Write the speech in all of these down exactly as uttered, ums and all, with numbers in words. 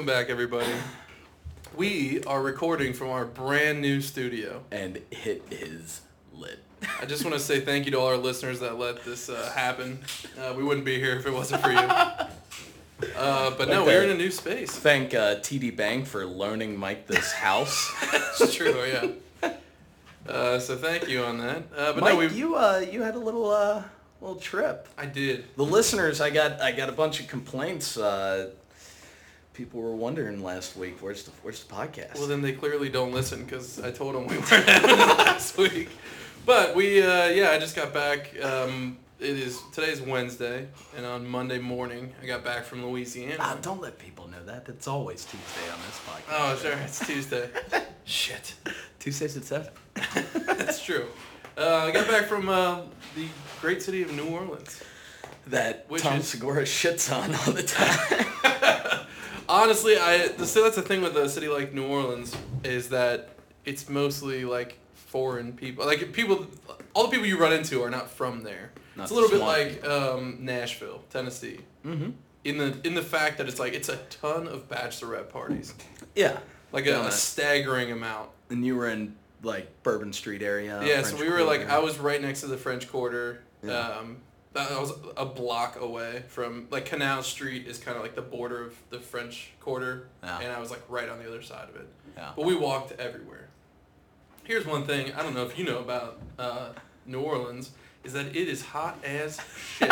Welcome back, everybody. We are recording from our brand new studio. And it is lit. I just want to say thank you to all our listeners that let this uh, happen. Uh, we wouldn't be here if it wasn't for you. Uh, but no, we're in a new space. Thank uh, T D Bank for loaning Mike this house. It's true, yeah. Uh, so thank you on that. Uh, but Mike, no, we you uh, you had a little uh, little trip. I did. The listeners, I got I got a bunch of complaints. Uh, people were wondering last week, where's the where's the podcast? Well, then they clearly don't listen because I told them we weren't having it last week. But we, uh, yeah, I just got back. Um, it is today's Wednesday, and on Monday morning I got back from Louisiana. Ah, don't let people know that. It's always Tuesday on this podcast. Oh, sure, it's Tuesday. Shit. Tuesdays at seven. That's true. Uh, I got back from uh, the great city of New Orleans. That Which Tom is- Segura shits on all the time. Honestly, I the, so that's the thing with a city like New Orleans is that it's mostly like foreign people. Like people, all the people you run into are not from there. Not it's a little bit swamp like um, Nashville, Tennessee. Mm-hmm. In the in the fact that it's like it's a ton of bachelorette parties, Yeah. like Yeah. a, a staggering amount. And you were in like Bourbon Street area. Yeah, French so we were like, Quarter. I was right next to the French Quarter. Yeah. Um, I was a block away from, like, Canal Street is kind of like the border of the French Quarter, Yeah. and I was like right on the other side of it. Yeah. But we walked everywhere. Here's one thing I don't know if you know about uh, New Orleans is that it is hot as shit.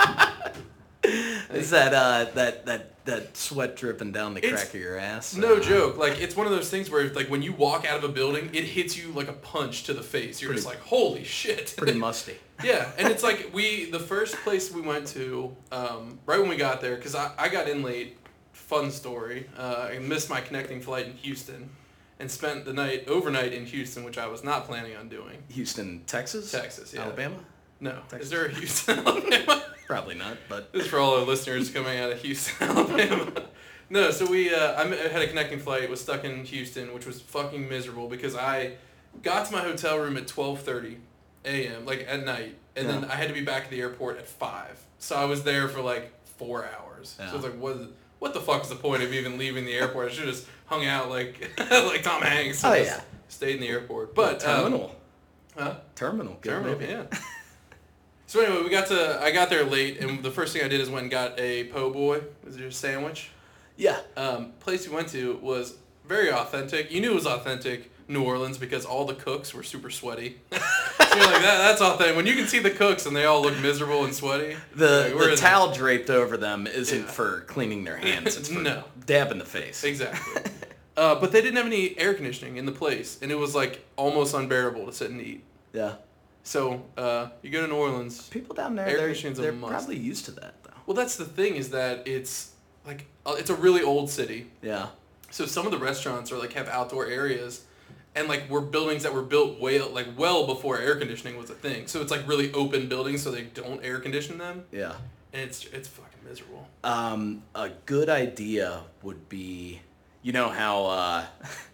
Is that uh that that that sweat dripping down the It's- crack of your ass? No uh, joke. Like, it's one of those things where, like, when you walk out of a building, it hits you like a punch to the face. You're Pretty- just like, holy shit. Pretty musty. Yeah, and it's like we, the first place we went to, um, right when we got there, because I, I got in late, fun story, uh, I missed my connecting flight in Houston, and spent the night, overnight in Houston, which I was not planning on doing. Houston, Texas? Texas, yeah. Alabama? No. Texas. Is there a Houston, Alabama? Probably not, but This is for all our listeners coming out of Houston, Alabama. No, so we, uh, I had a connecting flight, was stuck in Houston, which was fucking miserable because I got to my hotel room at twelve thirty a.m., like at night, and then Yeah. I had to be back at the airport at five. So I was there for like four hours. Yeah. So it's like, what, what the fuck is the point of even leaving the airport? I should have just hung out like like Tom Hanks. and Oh, just yeah. Stayed in the airport. But, Terminal. Um, huh? Terminal. Good Terminal, movie. yeah. So anyway, we got to, I got there late, and the first thing I did is went and got a po' boy, was it a sandwich? Yeah. Um, place we went to was very authentic. You knew it was authentic New Orleans because all the cooks were super sweaty. So you're like, that, that's authentic. When you can see the cooks and they all look miserable and sweaty. The, like, we're the in- towel draped over them isn't Yeah. for cleaning their hands. It's for No. dab in the face. Exactly. Uh, but they didn't have any air conditioning in the place, and it was like almost unbearable to sit and eat. Yeah. So uh, you go to New Orleans. People down there, Air they're, conditioning's a they're must. probably used to that, though. Well, that's the thing is that it's like uh, it's a really old city. Yeah. So some of the restaurants are like have outdoor areas, and like were buildings that were built way like well before air conditioning was a thing. So it's like really open buildings, so they don't air condition them, Yeah. and it's it's fucking miserable. Um, a good idea would be, you know how uh,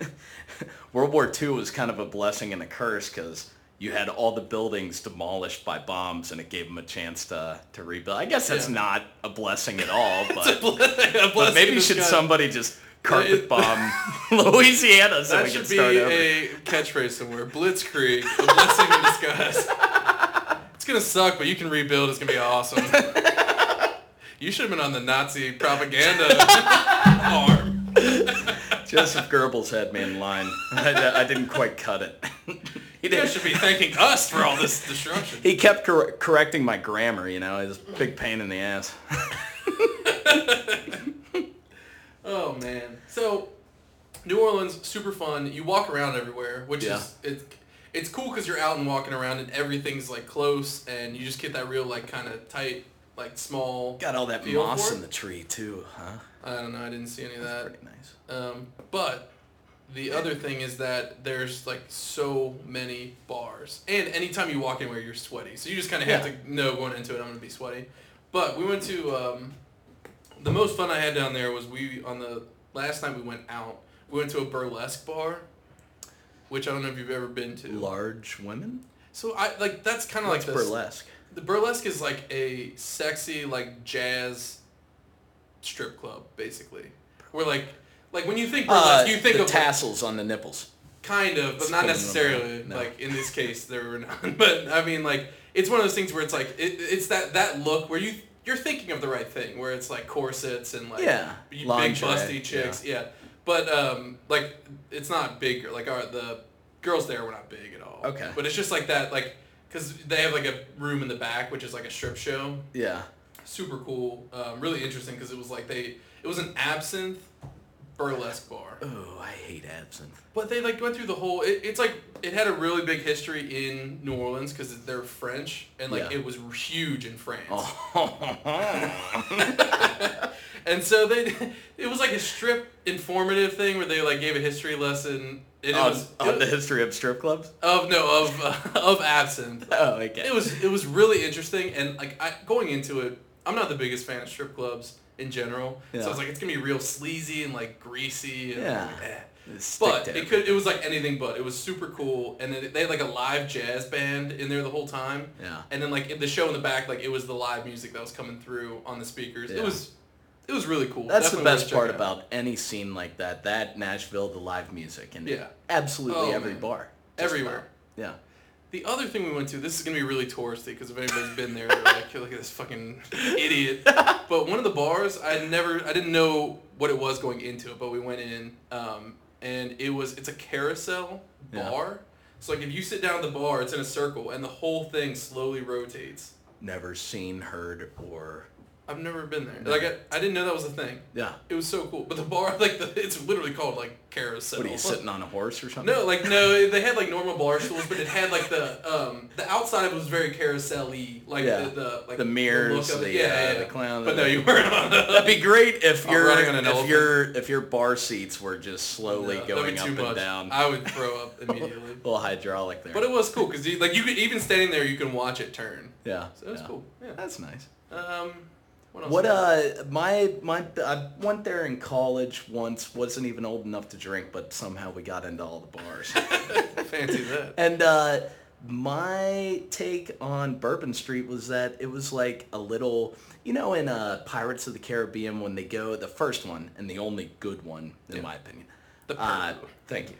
World War Two was kind of a blessing and a curse because you had all the buildings demolished by bombs and it gave them a chance to, to rebuild. I guess that's Yeah. not a blessing at all, It's but, a ble- a but blessing maybe in should disguise. somebody just carpet it- bomb Louisiana so That we can should be start over. a catchphrase somewhere. Blitzkrieg, a blessing in disguise. It's gonna suck, but you can rebuild. It's gonna be awesome. You should have been on the Nazi propaganda arm. Joseph Goebbels had me in line. I, I didn't quite cut it. He You guys didn't. should be thanking us for all this destruction. He kept cor- correcting my grammar, you know. It was a big pain in the ass. Oh man. So, New Orleans, super fun. You walk around everywhere, which Yeah. is it's it's cool because you're out and walking around and everything's like close and you just get that real like kind of tight, like small. Got all that feel moss for in it. the tree too, huh? I don't know. I didn't see any of That's that. pretty nice. Um, but the other thing is that there's like so many bars, and anytime you walk anywhere, you're sweaty. So you just kind of have Yeah. to know going into it, I'm gonna be sweaty. But we went to um, the most fun I had down there was we on the last night we went out. We went to a burlesque bar, which I don't know if you've ever been to. Large women? So I like that's kind of like What's this. burlesque? The burlesque is like a sexy like jazz strip club basically, where like Like when you think Uh, burlesque, you think the of tassels on the nipples. kind of, but Spinning not them necessarily. around. No. Like in this case, there were none. But I mean, like it's one of those things where it's like it, it's that that look where you you're thinking of the right thing, where it's like corsets and like Yeah, big lingerie, busty chicks. Yeah. But um, like it's not big. Like our the girls there were not big at all. Okay. But it's just like that, like because they have like a room in the back, which is like a strip show. Yeah. Super cool. Um, really interesting because it was like they it was an absinthe burlesque bar. Oh, I hate absinthe. But they like went through the whole. It, it's like it had a really big history in New Orleans because they're French and like Yeah. it was huge in France. Oh. And so they, it was like a strip informative thing where they like gave a history lesson. And it on, was on it, the history of strip clubs? of no of uh, of absinthe. Oh, okay. It was it was really interesting and like I, going into it, I'm not the biggest fan of strip clubs in general. Yeah. So I was like, it's gonna be real sleazy and like greasy. And, Yeah. like, eh. Stick But to it could it was like anything but. It was super cool, and then they had like a live jazz band in there the whole time. Yeah. And then like in the show in the back, like it was the live music that was coming through on the speakers. Yeah. It was it was really cool. That's Definitely the worth best part checking out. about any scene like that. That Nashville, the live music, and Yeah. absolutely Oh, every man. bar. Just Everywhere. about. Yeah. The other thing we went to, this is gonna be really touristy because if anybody's been there, they're like, look at this fucking idiot. But one of the bars, I never, I didn't know what it was going into it, but we went in, um, and it was, it's a carousel Yeah. bar. So like if you sit down at the bar, it's in a circle, and the whole thing slowly rotates. Never seen, heard, or I've never been there. Like I, I didn't know that was a thing. yeah. It was so cool. But the bar, like the, it's literally called like carousel. What are you sitting on a horse or something? No, like no, they had like normal bar stools, but it had like the um the outside was very carousel-y, like Yeah. the, the like The mirrors, look of it. the, yeah, uh, yeah, yeah. the clown, But the- no, you weren't on. That'd be great if I'm your running on an if elephant. your if your bar seats were just slowly No, going that'd up be too and much. down. I would throw up immediately. A little hydraulic there. But it was cool because like you could even standing there, you can watch it turn. yeah. So it was yeah. cool. Yeah. That's nice. Um, what else? What uh my my I went there in college once, wasn't even old enough to drink, but somehow we got into all the bars. Fancy that. And uh my take on Bourbon Street was that it was like a little, you know, in uh Pirates of the Caribbean when they go, the first one and the only good one in Yeah. my opinion. The Uh, Pearl. thank you.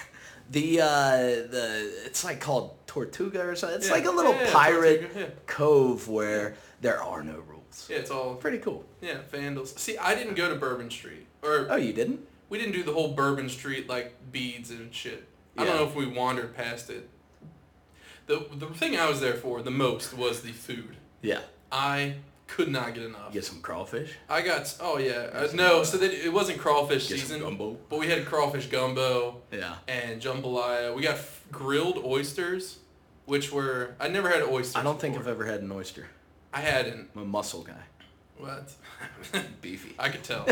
the uh the it's like called Tortuga or something. It's Yeah. like a little Yeah, yeah, pirate Tortuga, yeah. cove where there are no rules. Yeah, it's all Pretty cool. yeah vandals. See, I didn't go to Bourbon Street, or Oh, you didn't? we didn't do the whole Bourbon Street like beads and shit. I don't Yeah. know if we wandered past it. The the thing I was there for the most was the food. Yeah. I could not get enough. Get some crawfish. I got oh yeah uh, some, no uh, so that it wasn't crawfish get some season, gumbo. but we had crawfish gumbo Yeah. and jambalaya. We got f- grilled oysters, which were I never had oysters. I don't think I've before. ever had an oyster. I hadn't. I'm a mussel guy. What? Beefy. I could tell.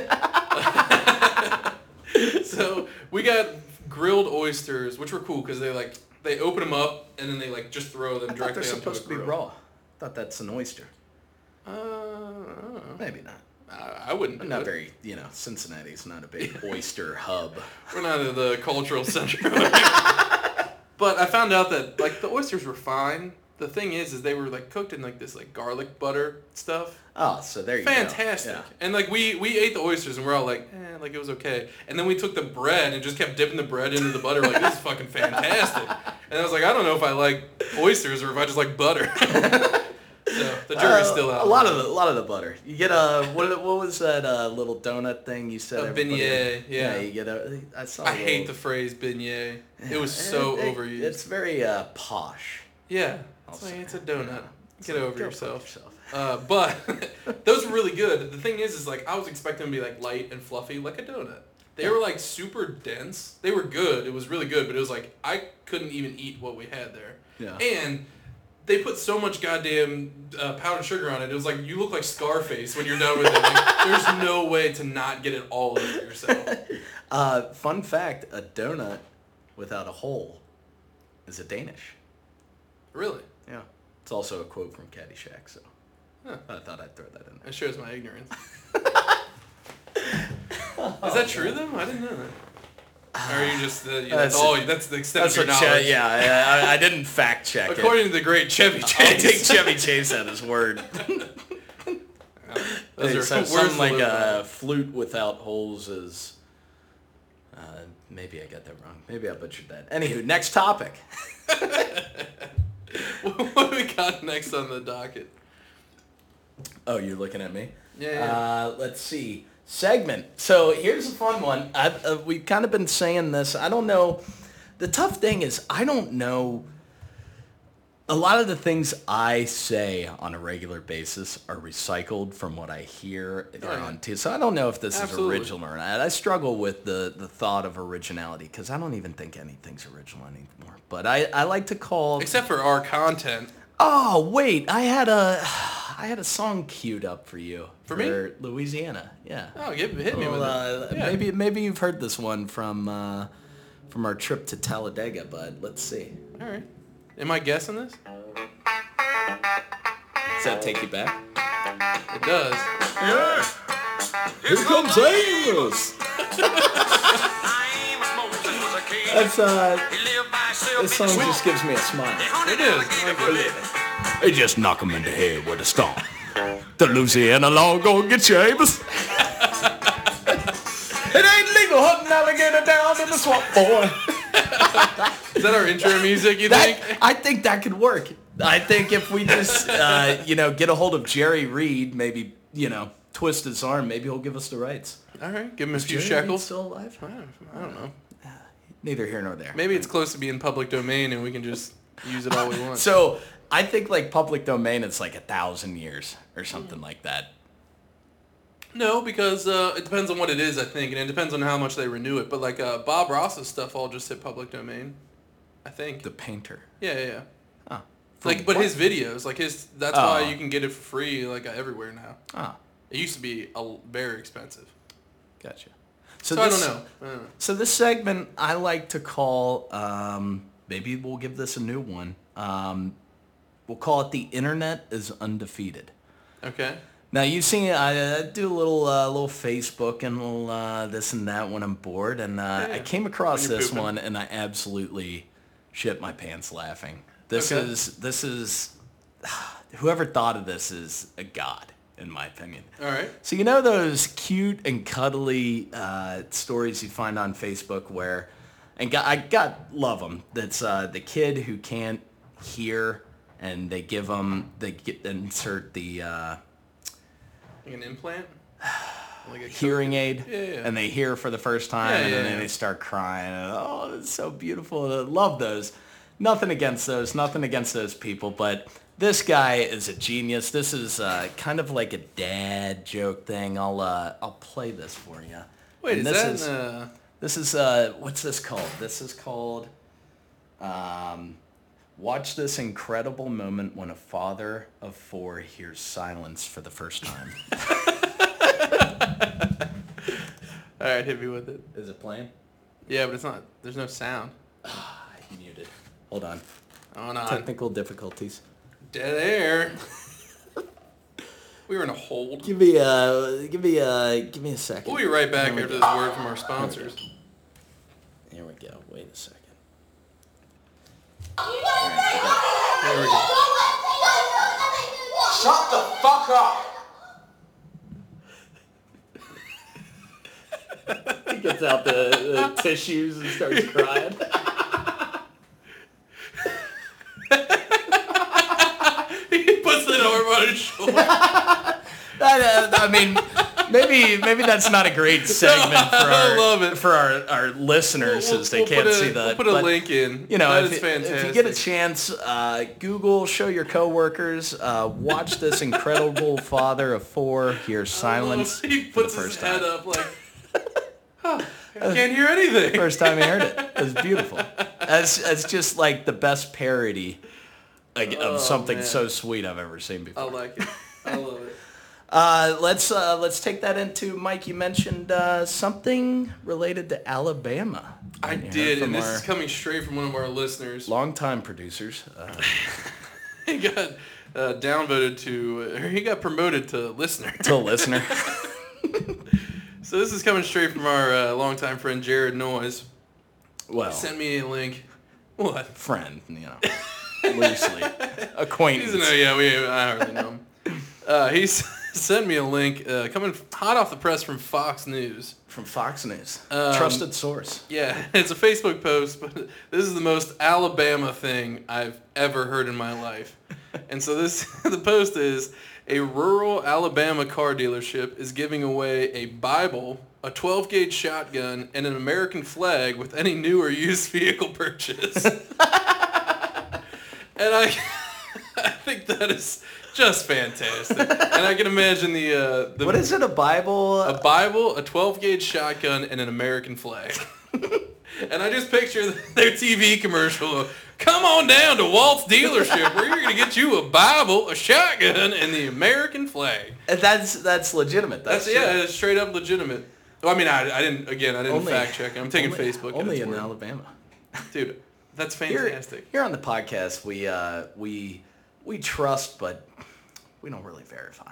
So we got grilled oysters, which were cool because they like they open them up and then they like just throw them I thought directly they're onto supposed a to be grill. raw. I thought that's an oyster. Uh, I don't know. Maybe not. I, I wouldn't. I'm do not it. very, you know, Cincinnati's not a big oyster hub. We're not in the cultural center. But I found out that like the oysters were fine. The thing is, is they were like cooked in like this like garlic butter stuff. Oh, so there you Fantastic. go. And like we we ate the oysters and we're all like, eh, like it was okay. And then we took the bread and just kept dipping the bread into the butter. Like this is fucking fantastic. And I was like, I don't know if I like oysters or if I just like butter. So the Yeah. jury's Uh, still out. A lot of the, a lot of the butter. You get a what? What was that uh, little donut thing you said? A everybody- beignet, yeah. You get a. I saw. I a hate the little- phrase beignet. Yeah, It was so it- it- overused. It's very uh, posh. yeah. I'll It's like say. it's a donut. Yeah. Get So over go fuck yourself. yourself. Uh, but those were really good. The thing is, is like I was expecting them to be like light and fluffy, like a donut. They Yeah. were like super dense. They were good. It was really good, but it was like I couldn't even eat what we had there. Yeah. And they put so much goddamn uh, powdered sugar on it. It was like you look like Scarface when you're done with it. Like, there's no way to not get it all over yourself. Uh, fun fact: a donut without a hole is a Danish. Really? Yeah. It's also a quote from Caddyshack, so Huh. I thought I'd throw that in there. That shows my ignorance. Is that true though? I didn't know that. Or are you just uh, yeah, that's, That's- all? That's the extent That's of your what. knowledge. Che- yeah, I, I didn't fact check it. According to the great Chevy I'll Chase. take Chevy Chase at his word. Those Hey, are so- words something to like live by. a flute without holes is Uh, maybe I got that wrong. Maybe I butchered that. Anywho, next topic. What do we got next on the docket? Oh, you're looking at me? Yeah, yeah. Uh, let's see. Segment. So here's a fun one. I've, uh, we've kind of been saying this. I don't know. The tough thing is I don't know. A lot of the things I say on a regular basis are recycled from what I hear Oh, yeah. on T V. So I don't know if this Absolutely. is original or not. I struggle with the, the thought of originality because I don't even think anything's original anymore. But I, I like to call... Except for our content. Oh, wait. I had a I had a song queued up for you. For me? Louisiana. Yeah. Oh, give, hit me Well, with uh, it. Yeah. Maybe maybe you've heard this one from uh, from our trip to Talladega, but let's see. All right. Am I guessing this? Does that take you back? It does. Yeah. Here comes Amos. That's uh, this song just gives me a smile. It is. I like it. They just knock him in the head with a stone. The Louisiana law gonna get you, Amos. It ain't legal hunting alligator down in the swamp, boy. Is that our intro music, you That, think? I think that could work. I think if we just, uh, you know, get a hold of Jerry Reed, maybe, you know, twist his arm, maybe he'll give us the rights. All right. Give him a few Jerry Reed shekels. still alive? I don't, I don't know. Neither here nor there. Maybe it's close to being public domain and we can just use it all we want. So I think like public domain, it's like a thousand years or something like that. No, because uh, it depends on what it is, I think, and it depends on how much they renew it. But like uh, Bob Ross's stuff all just hit public domain, I think. The painter. Yeah, yeah, yeah. Oh. Like, but what? his videos, like his, that's Oh. why you can get it for free, like uh, everywhere now. Oh, It used to be a, very expensive. gotcha. So, this, I don't know. I don't know. So this segment I like to call, um, maybe we'll give this a new one. Um, we'll call it The Internet is Undefeated. Okay. Now you've seen I, I do a little uh, little Facebook and a little uh, this and that when I'm bored, and uh, Yeah, I came across when you're this pooping. one and I absolutely shit my pants laughing. This Okay. is this is whoever thought of this is a god in my opinion. All right. So you know those cute and cuddly uh, stories you find on Facebook where, and God, I got love them. That's uh, the kid who can't hear, and they give them they get insert the. Uh, Like an implant? Like a hearing aid, Yeah, yeah. and they hear for the first time, Yeah, and yeah, then yeah. they start crying. And, oh, it's so beautiful. I love those. Nothing against those. Nothing against those people. But this guy is a genius. This is uh, kind of like a dad joke thing. I'll uh, I'll play this for you. Wait, And is this that is, in, uh, this is uh, what's this called? This is called. Um, Watch this incredible moment when a father of four hears silence for the first time. all right, hit me with it. Is it playing? Yeah, but it's not, there's no sound. Ah, I muted. Hold on. Oh, no. Technical difficulties. Dead air. We were in a hold. Give me a, give me a, give me a second. We'll be right back Here we after go. this word from our sponsors. Here we go. Wait a second. There we go. Shut the fuck up! He gets out the, the tissues and starts crying. He puts the arm on his shoulder. That, uh, I mean, maybe maybe that's not a great segment for I our love it. for our, our listeners We'll- as they we'll can't put a- see that. We'll put a but, link in. You know, that if, is you- fantastic. if you get a chance, uh, Google, show your coworkers, uh, watch this incredible father of four hear silence He for the puts his first head time. up like, huh, I can't hear anything. First time I heard it. It was beautiful. It's, it's just like the best parody like, of Oh, something man. so sweet I've ever seen I before. like it. I love it. Uh, let's uh, let's take that into Mike. You mentioned uh, something related to Alabama. I Right here did, from and this our is coming straight from one of our listeners. longtime producers. Uh, He got uh, downvoted to, or he got promoted to listener. to a listener. So this is coming straight from our uh, longtime friend Jared Noyes. Well, Sent me a link. What? friend, you know, loosely acquaintance. He's a, no, yeah, we I already know him. Uh, he s- sent me a link uh, coming hot off the press from Fox News. From Fox News. Um, Trusted source. Yeah, it's a Facebook post, but this is the most Alabama thing I've ever heard in my life. And so this, the post is, a rural Alabama car dealership is giving away a Bible, a twelve gauge shotgun, and an American flag with any new or used vehicle purchase. And I, I think that is just fantastic. And I can imagine the... Uh, the What is it, a Bible? A Bible, a twelve gauge shotgun, and an American flag. And I just picture their T V commercial of, come on down to Walt's dealership where you're going to get you a Bible, a shotgun, and the American flag. That's that's legitimate. That's, That's, yeah, it's straight up legitimate. Well, I mean, I, I didn't, again, I didn't Only- fact check. I'm taking only, Facebook. at Only its in word. Alabama. Dude, that's Here, fantastic. here on the podcast, we uh, we we trust, but we don't really verify.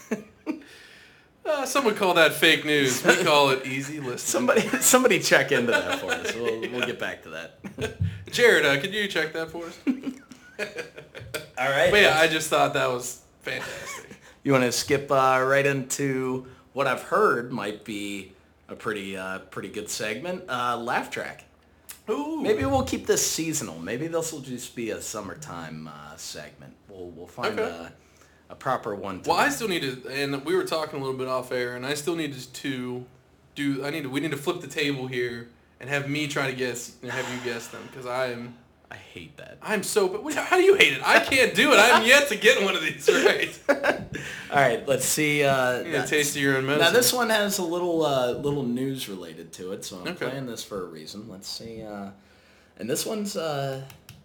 Uh, some would call that fake news. We call it easy listening. somebody somebody check into that for us. We'll we'll get back to that. Jared, uh, could you check that for us? All right. But yeah, I just thought that was fantastic. You want to skip uh, right into what I've heard might be a pretty uh, pretty good segment, uh, laugh track. Ooh. Maybe we'll keep this seasonal. Maybe this will just be a summertime uh, segment. We'll we'll find Okay. a, a proper one. To Well, I still need to, and we were talking a little bit off air, and I still need to do. I need to. We need to flip the table here and have me try to guess and have you guess them because I am. I hate that. I'm so. But how do you hate it? I can't do it. I'm yet to get one of these right. All right, let's see. Uh, You get a that's- taste of your own medicine. Now this one has a little uh, little news related to it, so I'm Okay. playing this for a reason. Let's see. Uh, and this one's uh,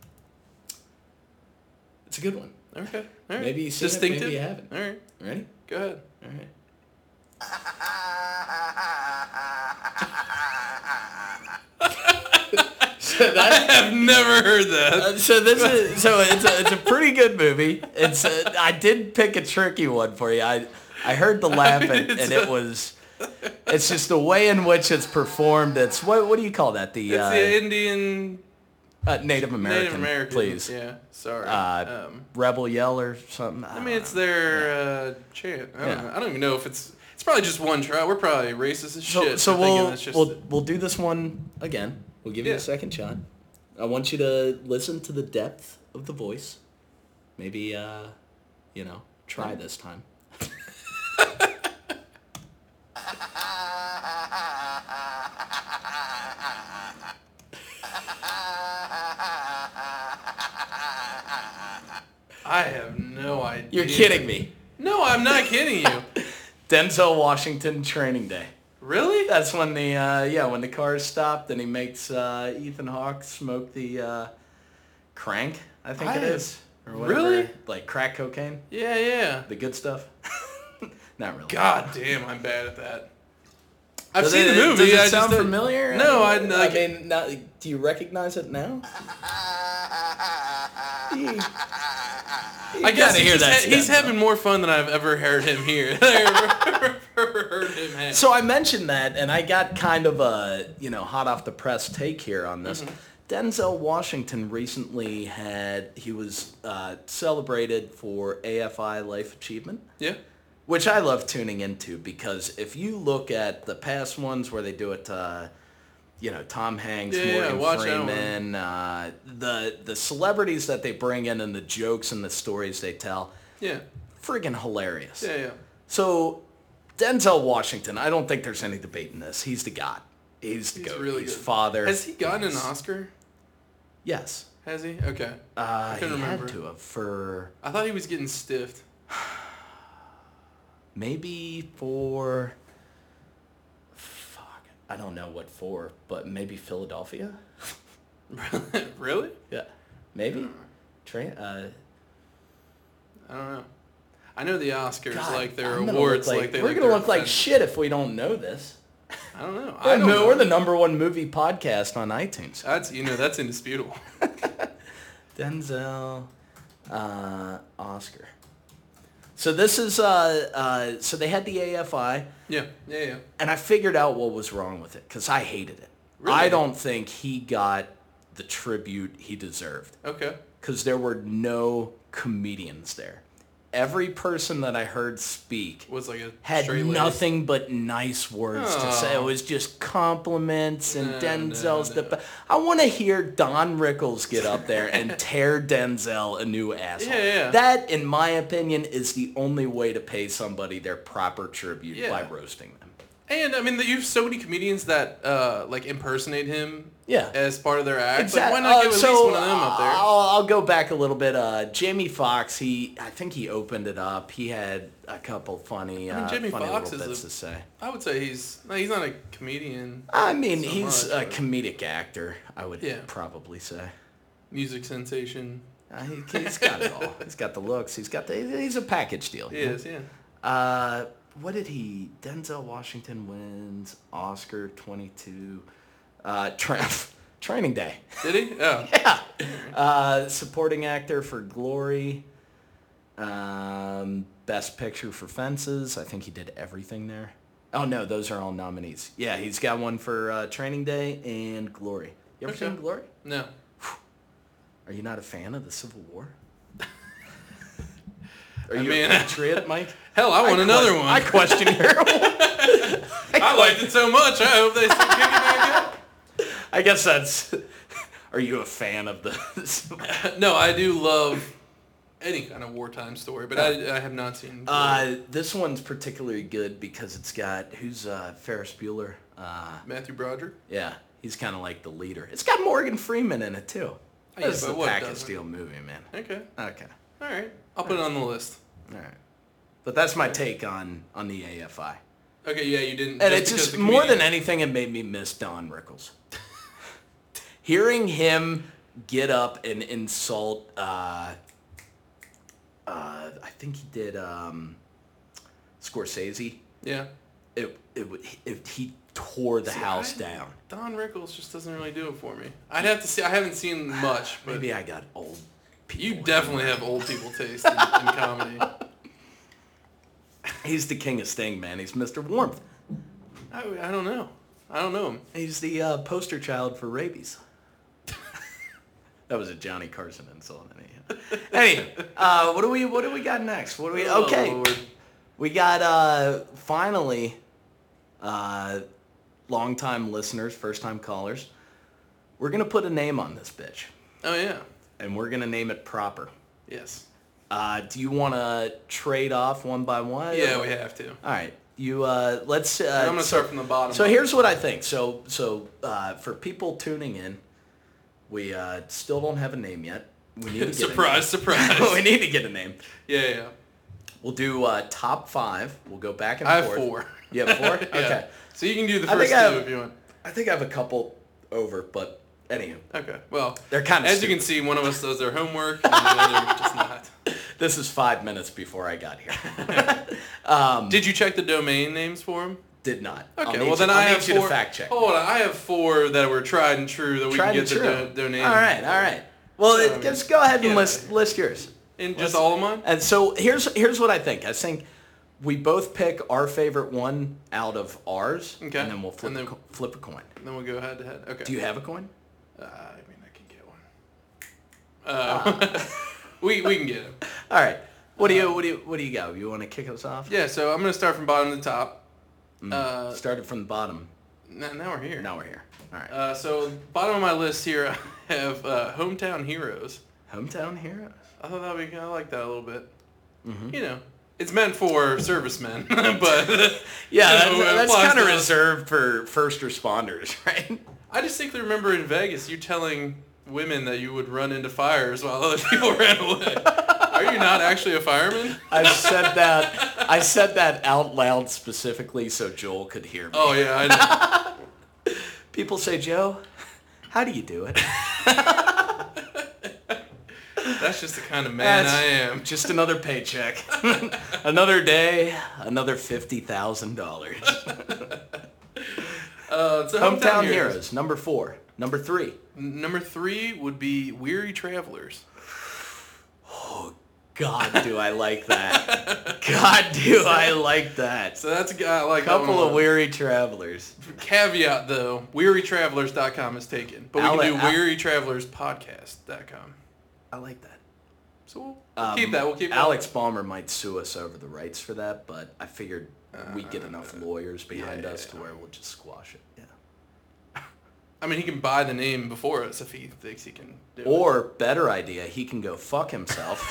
it's a good one. Okay. All right. Maybe you've seen it, Distinctive. maybe you haven't. All right. Ready? Go ahead. All right. so I that, have never heard that. uh, so this is so it's a, it's a pretty good movie. It's a, I did pick a tricky one for you. I I heard the laugh and, It's and it a- was. It's just the way in which it's performed. It's what what do you call that? The, It's uh, the Indian uh, Native American. Native American. Please. Yeah. Sorry. Uh, um, Rebel Yell or something. I mean, it's their uh, chant. I don't, Yeah. know. I don't even know if it's. It's probably just one try. We're probably racist as so shit. so for thinking we'll that's just we'll a- we'll do this one again. We'll give you Yeah. a second shot. I want you to listen to the depth of the voice. Maybe uh, you know, try this time. I have no idea. You're kidding me. No, I'm not kidding you. Denzel Washington Training Day. Really? That's when the uh, yeah when the cars stopped and he makes uh, Ethan Hawke smoke the uh, crank. I think I it have- is. Or whatever, Really? like crack cocaine, Yeah, yeah. the good stuff. Not really. God damn, I'm bad at that. I've Does seen it- the movie. Does it I just sound don't- familiar? No, I, I like, mean, now, do you recognize it now? I guess gotta he's, hear that he's stuff, having more fun than I've ever heard him hear. I've ever, ever heard him have. So I mentioned that, and I got kind of a you know hot off the press take here on this. Mm-hmm. Denzel Washington recently had he was uh, celebrated for A F I Life Achievement. Yeah. Which I love tuning into because if you look at the past ones where they do it, uh, you know, Tom Hanks, Yeah, yeah, Morgan watch that one. Freeman, uh, the the celebrities that they bring in and the jokes and the stories they tell, Yeah. friggin' hilarious. Yeah, yeah. So Denzel Washington, I don't think there's any debate in this. He's the god. He's the He's goat. really He's good. father. Has he gotten an He's- Oscar? Yes. Has he? Okay. Uh, I he couldn't remember. had to have for I thought he was getting stiffed. maybe for fuck, I don't know what for, but maybe Philadelphia. Really? Yeah, maybe. Train. Uh, I don't know. I know the Oscars God, like their I'm gonna awards look like, they we're like gonna their look like offense. shit if we don't know this. I don't know. I I don't know. know. We're the number one movie podcast on iTunes. That's you know that's indisputable. Denzel, uh, Oscar. So this is uh, uh, so they had the A F I, Yeah. Yeah. Yeah. and I figured out what was wrong with it because I hated it. Really? I don't think he got the tribute he deserved Okay. because there were no comedians there. every person that I heard speak Was like a had straight lace. nothing but nice words to say. It Oh. was just compliments and No, Denzel's no, the no. be- I want to hear Don Rickles get up there and tear Denzel a new asshole. Yeah, yeah. That, in my opinion, is the only way to pay somebody their proper tribute Yeah. by roasting them. And I mean, you have so many comedians that uh, like impersonate him. Yeah. As part of their act. Exact- Like, why not uh, give at so, least one of them up there? I'll, I'll go back a little bit. Uh, Jamie Foxx, he, I think he opened it up. He had a couple funny, I mean, uh, Jamie funny Foxx little is bits a- to say. I would say he's no, he's not a comedian. I mean, so he's much, a but comedic actor, I would Yeah. probably say. music sensation. Uh, he, he's got it all. He's got the looks. He's got the. He's a package deal. He is, yeah. Uh, what did he? Denzel Washington wins Oscar twenty-two. Uh, tra- Training Day. Did he? Oh. Yeah. Uh, supporting actor for Glory. Um, best picture for Fences. I think he did everything there. Oh no, those are all nominees. Yeah, he's got one for uh, Training Day and Glory. You ever Okay. seen Glory? No. Are you not a fan of the Civil War? Are I you mean- a patriot, Mike? Hell, I want another question- one. I question your. I liked it so much. I hope they still kick it back up. I guess that's. Are you a fan of the? No, I do love any kind of wartime story, but I, I have not seen. uh, this one's particularly good because it's got who's uh, Ferris Bueller. Uh, Matthew Broderick. yeah, he's kind of like the leader. It's got Morgan Freeman in it too. Oh, yeah, This is but a what package doesn't? deal movie, man. Okay. Okay, All right. I'll put it on the list. all right. But that's my take on on the A F I. Okay. Yeah, you didn't. And just it's because just the more than comedian- anything, it made me miss Don Rickles. Hearing him get up and insult, uh, uh, I think he did um, Scorsese. Yeah. It, it, would- it he tore the See, house I- down. Don Rickles just doesn't really do it for me. I'd have to see. I haven't seen much, but Maybe I got old. People you in definitely my- have old people taste in, in comedy. He's the king of Sting, man. He's Mister Warmth. I, I don't know. I don't know him. He's the uh, poster child for rabies. That was a Johnny Carson insult. Anyway, uh, what do we what do we got next? What do we? Oh, Okay, Lord. we got uh, finally, uh, long-time listeners, first-time callers. We're gonna put a name on this bitch, Oh yeah. and we're gonna name it proper. Yes. Uh, do you want to trade off one by one? Yeah, we have to. All right. You uh, let's. Uh, I'm gonna start from the bottom. So up. here's what I think. So so uh, for people tuning in, we uh, still don't have a name yet. We need to get surprise, a name. surprise. we need to get a name. Yeah, yeah. We'll do uh, top five. We'll go back and I have forth. four. You have four? Yeah. Okay. So you can do the I first think I two have- if you want. I think I have a couple over, but anywho, Okay. Well, they're kind of. as you can see, one of us does their homework and the other just not. This is five minutes before I got here. Did you check the domain names for them? Did not. I'll Okay. need Well, you- then I'll I need have you four. to fact check. Hold on. I have four that were tried and true that we Tried can and get the true. do- donation. All right. All right. Well, So, it, I mean, just go ahead and yeah. list list yours. And just Let's- all of mine. And so here's here's what I think. I think we both pick our favorite one out of ours, Okay. and then we'll flip And then- a co- flip a coin. Then we'll go head to head. Okay. Do you have a coin? Uh, I mean, I can get one. Uh, we we can get it. All right. What do you what do you what do you got? You want to kick us off? Yeah. So I'm gonna start from bottom to top. Mm. Uh, Started from the bottom. now, now we're here. Now we're here. All right. Uh, so bottom of my list here, I have uh, Hometown Heroes. Hometown heroes. I thought that would be I like that a little bit. Mhm. You know, it's meant for servicemen, but Yeah, you know, it that's, that's applies kind of to us. reserved for first responders, right? I distinctly remember in Vegas you telling women that you would run into fires while other people ran away. Are you not actually a fireman? I said that. I said that out loud specifically so Joel could hear me. Oh yeah, I know. People say, Joe, how do you do it? That's just the kind of man That's I am. Just another paycheck. Another day, another fifty thousand dollars. Uh, so Hometown Heroes, number four. Number three. N- Number three would be Weary Travelers. God, do I like that. God, do I like that. So that's a guy I like. that one Couple a of lot. weary travelers. Caveat though, weary travelers dot com is taken, but we I'll can do let- I'll- weary travelers podcast dot com. I like that. So we'll, we'll Um, keep that. We'll keep that. Alex Ballmer might sue us over the rights for that, but I figured we'd get enough Uh, lawyers behind yeah, us yeah. to where we'll just squash it. Yeah. I mean, he can buy the name before us if he thinks he can do it. Or, better idea, he can go fuck himself.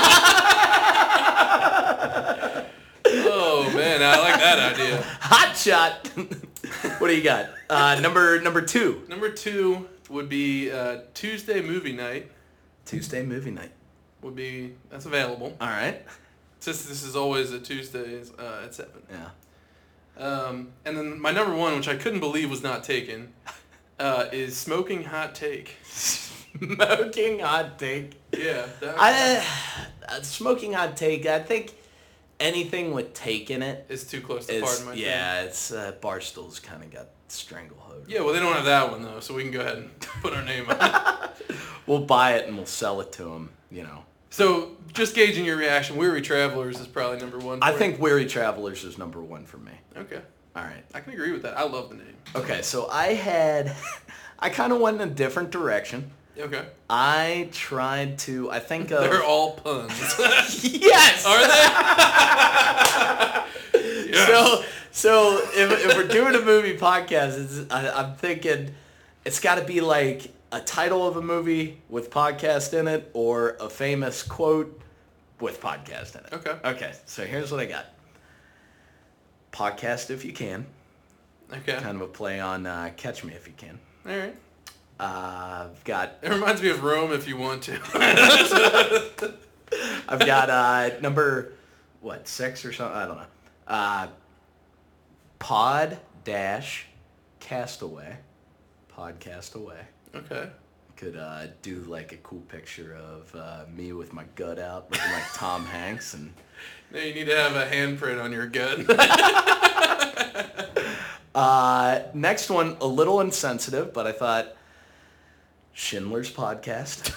Oh, man, I like that idea. Hot shot! What do you got? Uh, number number two. Number two would be uh, Tuesday movie night. Tuesday movie night. Would be, that's available. All right. Since this is always a Tuesdays uh, at seven. Yeah. Um, and then my number one, which I couldn't believe was not taken, uh, is Smoking Hot Take. Smoking hot take. Yeah. That, I, uh, smoking hot take. I think anything with take in it is too close to is, pardon my yeah, it's uh, Barstool's kind of got stranglehold. Yeah, well, they don't have that one, though, so we can go ahead and put our name on it. We'll buy it and we'll sell it to them, you know. So, just gauging your reaction, Weary Travelers is probably number one for I you. think Weary Travelers is number one for me. Okay. All right. I can agree with that. I love the name. Okay, so I had, I kind of went in a different direction. Okay. I tried to, I think of... They're all puns. Yes! Are they? Yes. So, so if, if we're doing a movie podcast, it's, I, I'm thinking it's got to be like a title of a movie with podcast in it or a famous quote with podcast in it. Okay. Okay, so here's what I got. Podcast If You Can. Okay. Kind of a play on uh, Catch Me If You Can. All right. Uh, I've got It reminds me of Rome if you want to. I've got uh, number what six or something. I don't know. Uh, pod dash Castaway. Podcastaway. Okay. Could uh, do like a cool picture of uh, me with my gut out, looking like Tom Hanks, and Now you need to have a handprint on your gun. uh, next one a little insensitive, but I thought Schindler's Podcast.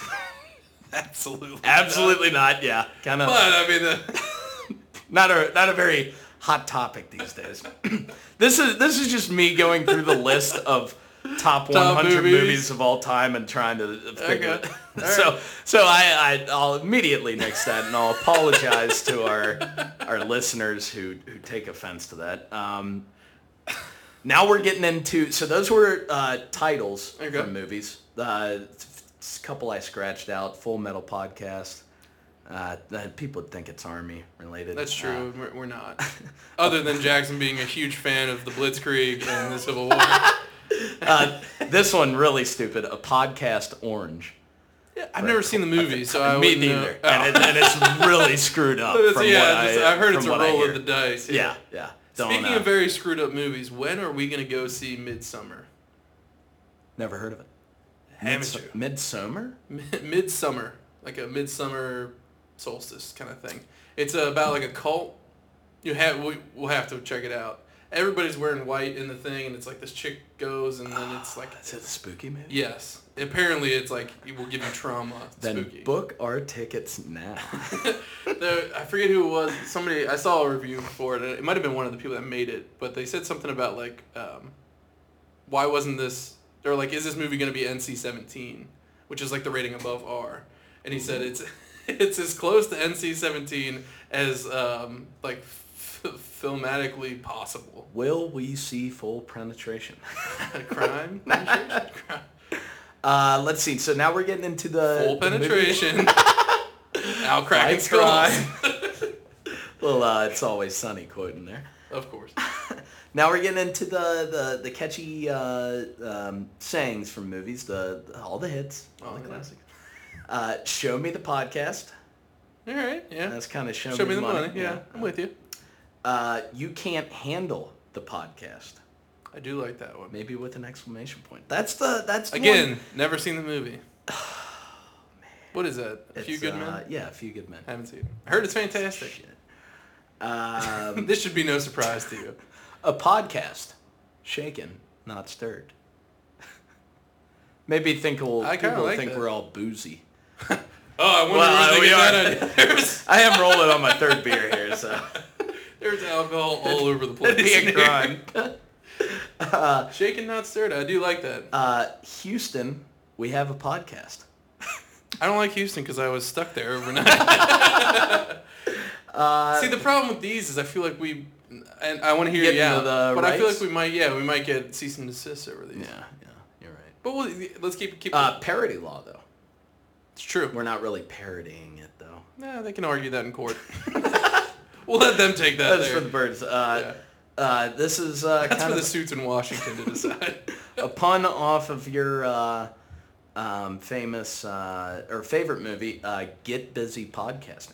Absolutely. Absolutely not. Yeah, kind But of I mean, the, not a not a very hot topic these days. this is this is just me going through the list of top, Top one hundred movies. movies. of all time and trying to figure Okay. it. All So right. so I, I I'll immediately nix that and I'll apologize to our our listeners who who take offense to that. Um, now we're getting into so those were uh, titles Okay. from movies. Uh, a couple I scratched out. Full Metal Podcast. Uh, that people would think it's Army related. that's Uh, true. we're, we're not. Other than Jackson being a huge fan of the Blitzkrieg and the Civil War. Uh, this one really stupid. A Podcast Orange. Yeah, I've never seen the movie, so I Me wouldn't know. neither. Oh. And, it, and it's really screwed up. But it's- From yeah, what just- I, I've heard it's a from what I roll hear. of the dice. Yeah, yeah. Don't Speaking know. of very screwed up movies, when are we going to go see Midsummer? Never heard of it. Haven't you? Midsummer? Midsummer, like a midsummer solstice kind of thing. It's about like a cult. You have we, we'll have to check it out. Everybody's wearing white in the thing, and it's like this chick goes, and then it's like Is it a spooky movie? yes. Apparently, it's like it will give you trauma. It's Then spooky. book our tickets now. The, I forget who it was. Somebody I saw a review for it. And it might have been one of the people that made it, but they said something about like, um, why wasn't this? They're like, is this movie going to be N C seventeen, which is like the rating above R? And he said it's it's as close to N C seventeen as um, like f- filmatically possible. Will we see full penetration? Crime. Crime. Uh, let's see. So now we're getting into the Full the movie- penetration. Al cracking Fight skulls. crime. Well, uh, it's always sunny quote in there. Of course. Now we're getting into the the, the catchy uh, um, sayings from movies, the, the all the hits, all Oh, the yeah. classics. Uh, Show Me the Podcast. All right. Yeah. That's kind of show, Show me the money. Yeah, Yeah. I'm with you. Uh, you Can't Handle the Podcast. I do like that one. Maybe with an exclamation point. That's the that's the Again, one. never seen the movie. What is that? A Few It's, Good uh, Men? Yeah, A Few Good Men. I haven't seen it. I heard it's fantastic. Shit. Um, This should be no surprise to you. a podcast, shaken, not stirred. Maybe think we'll, I kinda people like think that. we're all boozy. Oh, I wonder Well, where we they are. get that idea. There's, I am rolling on my third beer here, so there's alcohol all over the place. it'd be a crime. uh, Shaken, not stirred. I do like that. uh, Houston, we have a podcast. I don't like Houston because I was stuck there overnight. uh, See, the problem with these is I feel like we, and I want to hear Get you into out, the but I feel rights? like we might, yeah, we might get cease and desist over these. yeah, yeah, you're right. But we'll, let's keep keep. Uh, parody law, though. It's true. We're not really parodying it, though. Nah, they can argue that in court. We'll let them take that. That's there. for the birds. Uh, uh, this is uh, That's kind for of the suits in Washington to decide. a pun off of your uh, um, famous uh, or favorite movie, uh, Get Busy Podcasting.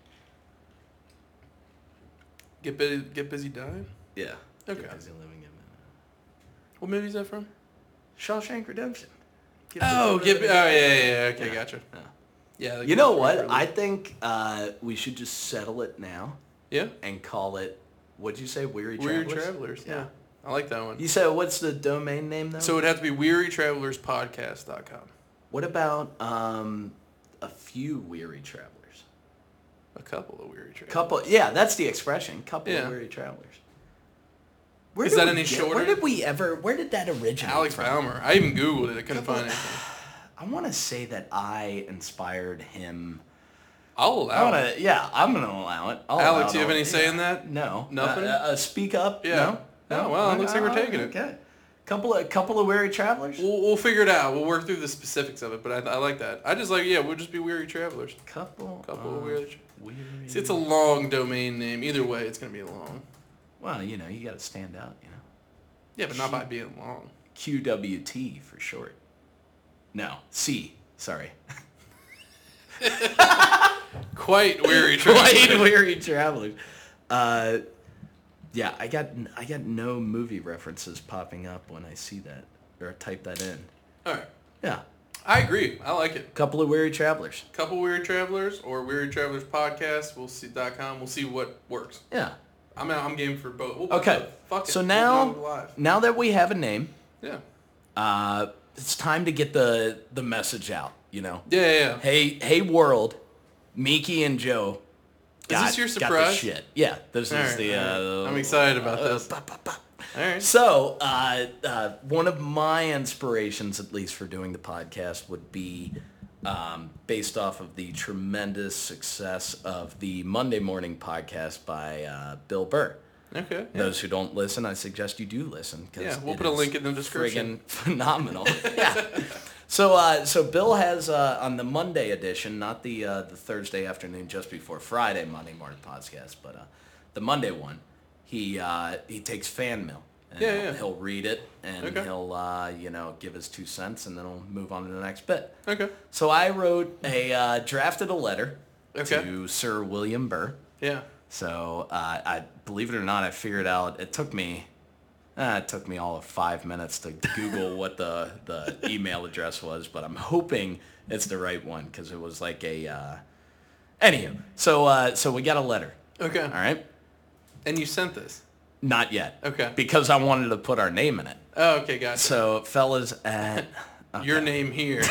Get busy, get busy dying. Yeah. Okay. Get Busy Living. Get What movie is that from? Shawshank Redemption. Get Oh, Busy get. Oh, Living. yeah, yeah, yeah. Okay, Yeah. gotcha. Yeah. Yeah. the You know Get what? Busy I Living. think uh, we should just settle it now Yeah. and call it. What'd you say? Weary Weary Travelers. Travelers. Yeah. I like that one. You said what's the domain name though? So it'd have to be weary travelers podcast dot com. What about um, a few weary travelers? A couple of weary travelers. Couple, yeah, that's the expression. Couple Yeah. of weary travelers. Where Is did that we any get- shorter? Where did we ever? Where did that originate? Alex from? Baumer. I even Googled it. I couldn't Couple- find anything. I want to say that I inspired him. I'll I allow want it. to. Yeah, I'm gonna allow it. I'll Alex, allow do you have it. any say Yeah. in that? No. Nothing? Uh, uh, speak up. Yeah. No. Oh, well, it looks like we're taking it. Okay. Couple of couple of weary travelers. We'll, we'll figure it out. We'll work through the specifics of it, but I, I like that. I just like, yeah, we'll just be weary travelers. Couple. Couple of of weary. weary. See, it's a long domain name. Either way, it's going to be long. Well, you know, you got to stand out. You know. Yeah, but not by being long. Q W T for short. No, C. Sorry. Quite weary travelers. Quite weary travelers. Uh, yeah, I got I got no movie references popping up when I see that or type that in. All right. Yeah, I agree. I like it. couple of weary travelers. Couple weary travelers or weary travelers podcast. We'll see dot com. We'll see what works. Yeah. I'm I'm game for both. We'll put Okay. both. Fuck it. So We'll now go live. now that we have a name, Yeah. uh, it's time to get the the message out. You know. Yeah, yeah, yeah. Hey, hey, world, Miki and Joe. Is this your got surprise? the shit. Yeah, this All is right, the. all right. Uh, I'm excited about uh, this. ba, ba, ba. All right. So, uh, uh, one of my inspirations, at least for doing the podcast, would be um, based off of the tremendous success of the Monday Morning Podcast by uh, Bill Burr. Okay. Yeah. Those who don't listen, I suggest you do listen. Cause Yeah, we'll it put a is link in the description. Friggin' phenomenal. Yeah. So, uh, so Bill has uh, on the Monday edition, not the uh, the Thursday afternoon just before Friday Monday Morning Podcast, but uh, the Monday one, he uh, he takes fan mail. And Yeah, he'll, yeah. he'll read it and Okay. he'll uh, you know give his two cents and then he'll move on to the next bit. Okay. So I wrote a uh, drafted a letter Okay. to Sir William Burr. Yeah. So uh, I believe it or not, I figured out. It took me, uh, it took me all of five minutes to Google what the the email address was, but I'm hoping it's the right one because it was like a. Uh, anywho, so uh, so we got a letter. Okay. All right, And you sent this. not yet. Okay. Because I wanted to put our name in it. Oh, okay, gotcha. So fellas at. Your name here.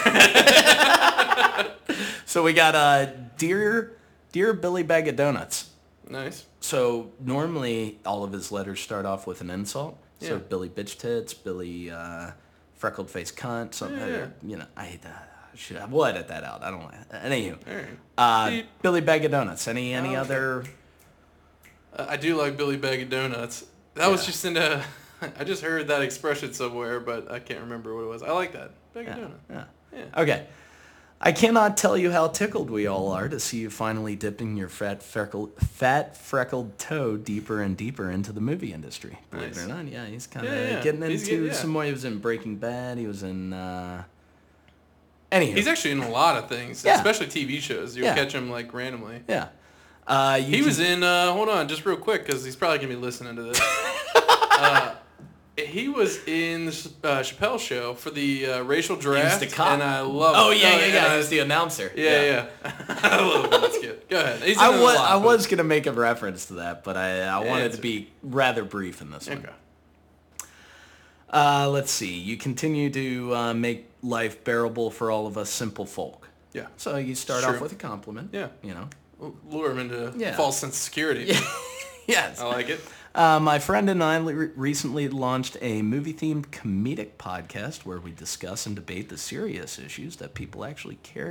So we got uh, dear dear Billy Bag of Donuts. Nice. So normally all of his letters start off with an insult. So Yeah. Billy bitch tits, Billy uh, freckled face cunt, something. Yeah, yeah. You know, I hate that. Should I will edit that out. I don't. Anywho, All right. uh, Beep. Billy Bag of Donuts. Any any Okay. other? Uh, I do like Billy Bag of Donuts. That was Yeah. just in a. I just heard that expression somewhere, but I can't remember what it was. I like that. Bag of Yeah, Donut. yeah. Yeah. Okay. I cannot tell you how tickled we all are to see you finally dipping your fat freckled, fat freckled toe deeper and deeper into the movie industry. Believe Nice. it or not, yeah, he's kind of Yeah, yeah. getting He's into get- yeah. some more. He was in Breaking Bad. He was in. Uh, Anywho, He's actually in a lot of things, Yeah. especially T V shows. You'll Yeah. catch him like randomly. yeah. Uh, you He can- was in. Uh, hold on, just real quick, because he's probably gonna be listening to this. uh, he was in the uh, Chappelle show for the uh, racial draft, the cop. and I love. Oh it. yeah, yeah, and yeah. I- He was the announcer. yeah, yeah. I love him. That's good. Go ahead. He's in I it a was lot, I but- was gonna make a reference to that, but I I wanted it's to be rather brief in this one. Okay. Uh, let's see. You continue to uh, make life bearable for all of us simple folk. Yeah. So you start Sure. off with a compliment. Yeah. You know. Lure him into Yeah. false sense of security. Yes. I like it. Uh, my friend and I le- recently launched a movie-themed comedic podcast where we discuss and debate the serious issues that people actually care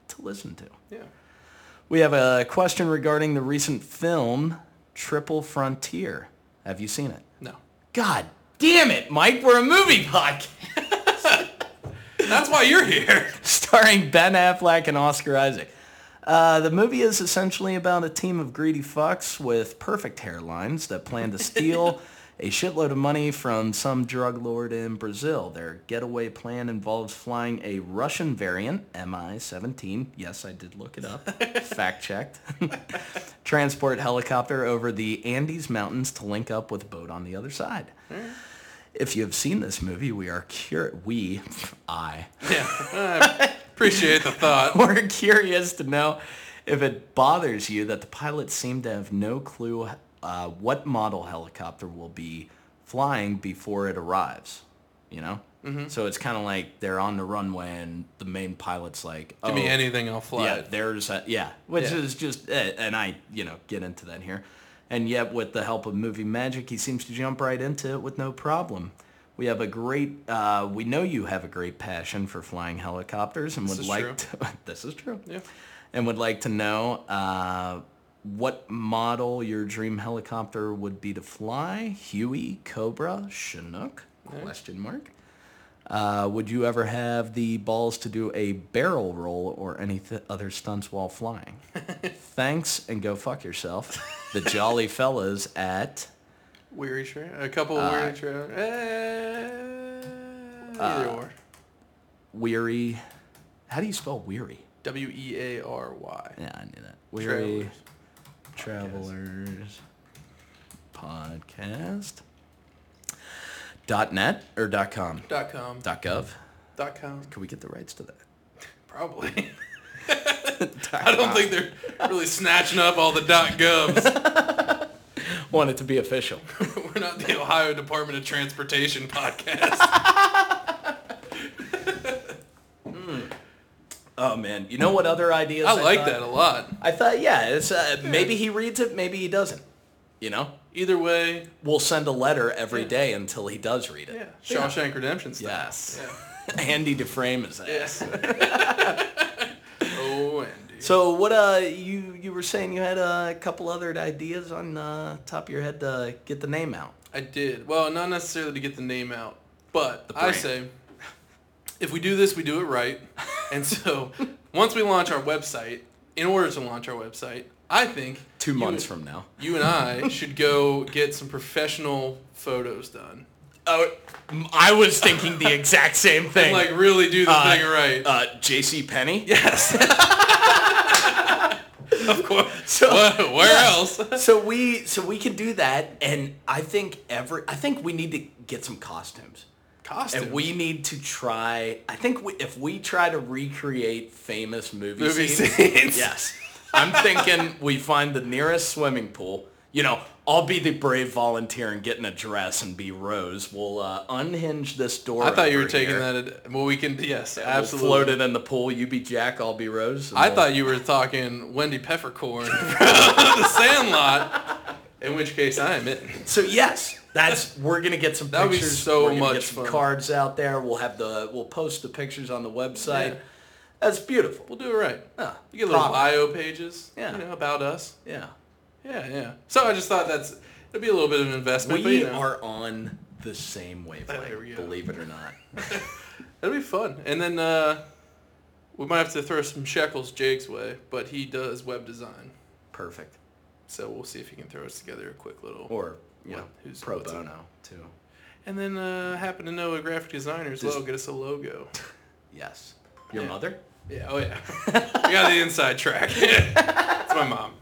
to listen to. Yeah. We have a question regarding the recent film Triple Frontier. Have you seen it? No. God damn it, Mike. We're a movie podcast. That's why you're here. Starring Ben Affleck and Oscar Isaac. Uh, the movie is essentially about a team of greedy fucks with perfect hairlines that plan to steal a shitload of money from some drug lord in Brazil. Their getaway plan involves flying a Russian variant, M I seventeen, yes, I did look it up, fact-checked, transport helicopter over the Andes Mountains to link up with a boat on the other side. Mm. If you have seen this movie, we are cur- we, I, yeah, I appreciate the thought. We're curious to know if it bothers you that the pilots seem to have no clue uh, what model helicopter will be flying before it arrives. You know, mm-hmm. So it's kind of like they're on the runway and the main pilot's like, "Oh, give me anything, I'll fly." Yeah, it. there's a, yeah, which yeah. is just, and I, you know, get into that here. And yet, with the help of movie magic, he seems to jump right into it with no problem. We have a great, uh, we know you have a great passion for flying helicopters and this would is like true. to, this is true. Yeah. And would like to know uh, what model your dream helicopter would be to fly. Huey, Cobra, Chinook, yeah. question mark. Uh, would you ever have the balls to do a barrel roll or any th- other stunts while flying? Thanks, and go fuck yourself. The Jolly Fellas at... Weary Trail? A couple of Uh, Weary Trail? Eh, either uh, or. Weary... How do you spell weary? W E A R Y. Yeah, I knew that. Weary Travelers Podcast. Dot net or dot com? Dot com. Dot gov? Dot com. Could we get the rights to that? Probably. I don't think they're really snatching up all the dot govs. Want it to be official. We're not the Ohio Department of Transportation podcast. mm. Oh man, you know what other ideas? I, I like thought? that a lot. I thought, yeah, it's uh, yeah. maybe he reads it, maybe he doesn't. You know. Either way, we'll send a letter every yeah. day until he does read it. Yeah, Shawshank yeah. Redemption style. Yes. Yeah. Andy Dufresne is that. Yes. Oh, Andy. So what? Uh, you you were saying you had uh, a couple other ideas on uh, top of your head to get the name out. I did. Well, not necessarily to get the name out, but I say, if we do this, we do it right. And so, once we launch our website, in order to launch our website, I think two months and, from now, you and I should go get some professional photos done. Oh, I was thinking the exact same thing. And like really do the uh, thing right. Uh, J C Penney? Yes. Of course. So where, where yeah. else? so we so we can do that, and I think every I think we need to get some costumes. Costumes. And we need to try. I think we, if we try to recreate famous movie, movie scenes, scenes. Yes. I'm thinking we find the nearest swimming pool. You know, I'll be the brave volunteer and get in a dress and be Rose. We'll uh, unhinge this door. I thought you were taking here. that. At, well, we can. Yes, yeah, absolutely. We'll float it in the pool. You be Jack. I'll be Rose. I we'll... thought you were talking Wendy Peppercorn from The Sandlot. In which case, I am it. So yes, that's we're gonna get some that pictures. That would be so we're much get some fun. Cards out there. We'll have the. We'll post the pictures on the website. Yeah. That's beautiful. We'll do it right. Yeah. You get little Proper. bio pages. Yeah. You know, about us. Yeah. Yeah, yeah. So I just thought that's it'd be a little bit of an investment. We but, you know. are on the same wavelength, believe it or not. That'd be fun. And then uh, we might have to throw some shekels Jake's way, but he does web design. Perfect. So we'll see if he can throw us together a quick little or you know who's pro bono too. And then uh, happen to know a graphic designer as well. Get us a logo. Yes. Your yeah. mother? Yeah. Oh yeah. We got the inside track. It's my mom.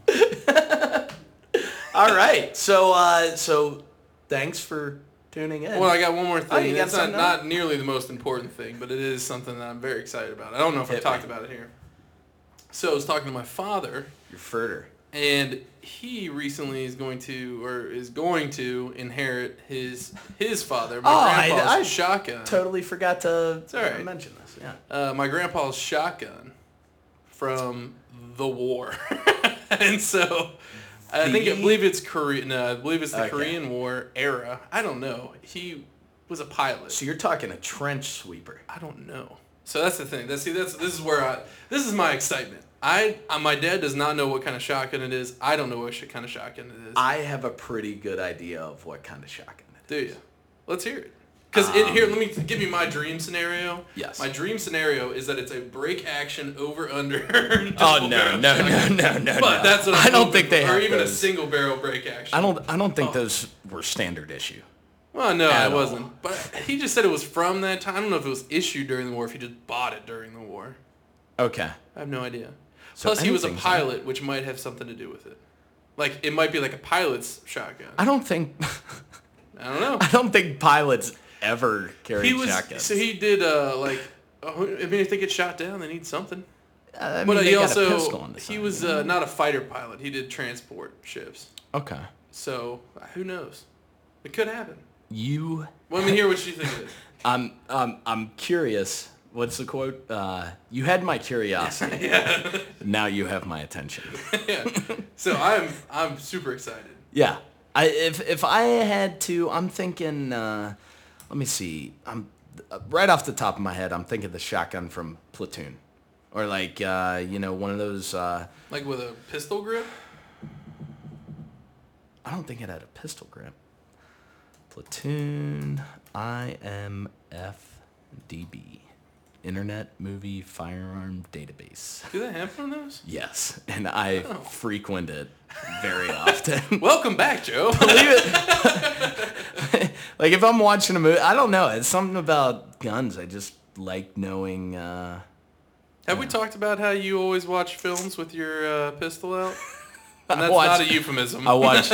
All right. So uh, so thanks for tuning in. Well, I got one more thing. Oh, you got it's not, something not nearly the most important thing, but it is something that I'm very excited about. I don't know if Hit I've talked me. about it here. So I was talking to my father. Your furter. And he recently is going to, or is going to inherit his his father, my oh, grandpa's I, I shotgun. Totally forgot to it's all right. mention this. Yeah. Uh, my grandpa's shotgun from the war, and so I think I believe it's Korean. No, I believe it's the okay. Korean War era. I don't know. He was a pilot. So you're talking a trench sweeper. I don't know. So that's the thing. That's see. That's this is where I. This is my excitement. I uh, my dad does not know what kind of shotgun it is. I don't know what sh- kind of shotgun it is. I have a pretty good idea of what kind of shotgun it is. Do you? Let's hear it. Because Um, here, let me give you my dream scenario. Yes. My dream scenario is that it's a break action over under. Oh no no no no no! But no. that's what I'm I don't hoping think they for. Or have even those. a single barrel break action. I don't. I don't think Oh. those were standard issue. Well, no, At it all. wasn't. But he just said it was from that time. I don't know if it was issued during the war, if he just bought it during the war. Okay. I have no idea. So Plus, he was a anything's- pilot, which might have something to do with it. Like, it might be like a pilot's shotgun. I don't think. I don't know. I don't think pilots ever carry He was shotguns. so he did uh like. Oh, I mean, if they get shot down, they need something. I mean, But uh, they he got a also pistol on the he side, was you know? uh, not a fighter pilot. He did transport ships. Okay. So uh, who knows? It could happen. You. Well, let me hear what you think it is. I'm. I'm. I'm curious. What's the quote? Uh, you had my curiosity. Yeah. Now you have my attention. Yeah. So I'm I'm super excited. Yeah. I if if I had to, I'm thinking. Uh, let me see. I'm uh, right off the top of my head. I'm thinking the shotgun from Platoon, or like uh, you know one of those. Uh, Like with a pistol grip. I don't think it had a pistol grip. Platoon I M F D B, Internet Movie Firearm Database. Do they have one of those? Yes, and I Oh. frequent it very often. Welcome back, Joe. Believe it. Like if I'm watching a movie, I don't know. It's something about guns. I just like knowing. Uh, Have we talked about how you always watch films with your uh, pistol out? And I that's watched- not a euphemism. I watched.